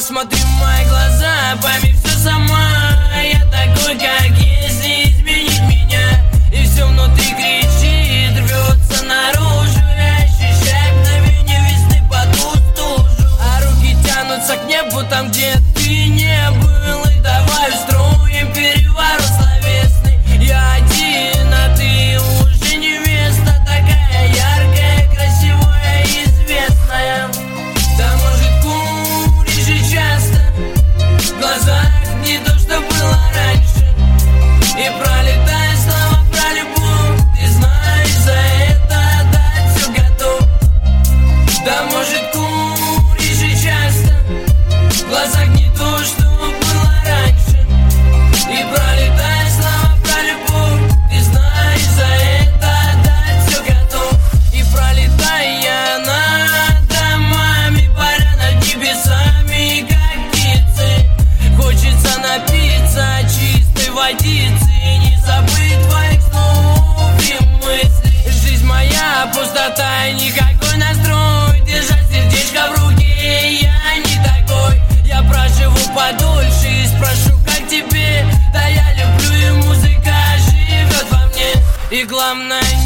Посмотри в мои глаза, пойми все сама. Я такой, как есть, не изменить меня. И все внутри кричит, рвется наружу. Я ощущаю мгновение весны по ту стужу. А руки тянутся к небу там, где ты не был. И давай устроим переворот словесный. Я один, а ты уже невеста. Такая яркая, красивая, известная. Да может куришь же часто, в глазах не то, что было раньше. И пролетает слова про любовь, ты знаешь, за это отдать все готов. Да может куришь же часто, в глазах не то, что было раньше. И пролетает слова про любовь, ты знаешь, за это отдать все готов. И пролетая над домами, паря над небесами, как птицы, хочется напиться чистой водицы и не забыть твоих слов и мыслей. Жизнь моя пустота и никакой настрой. Держать сердечко в руке, я не такой. Я проживу подольше и спрошу, как тебе. Да я люблю, и музыка живет во мне. И главное,